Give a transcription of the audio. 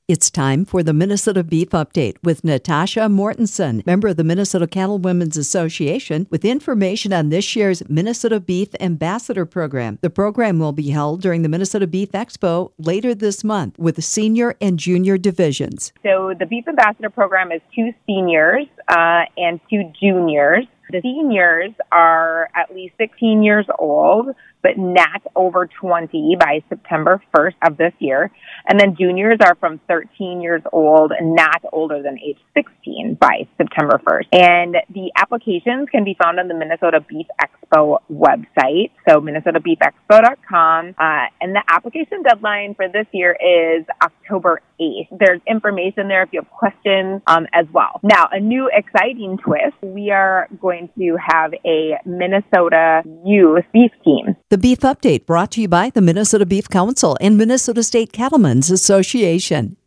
It's time for the Minnesota Beef Update with Natasha Mortensen, member of the Minnesota Cattlewomen's Association, with information on this year's Minnesota Beef Ambassador Program. The program will be held during the Minnesota Beef Expo later this month with the senior and junior divisions. So the Beef Ambassador Program is 2 seniors and 2 juniors. The seniors are at least 16 years old, but not over 20 by September 1st of this year. And then juniors are from 13 years old and not older than age 16 by September 1st. And the applications can be found on the Minnesota Beef Expo website, so minnesotabeefexpo.com. And the application deadline for this year is October 8th. There's information there if you have questions as well. Now, a new exciting twist, we are going to have a Minnesota youth beef team. The Beef Update brought to you by the Minnesota Beef Council and Minnesota State Cattlemen's Association.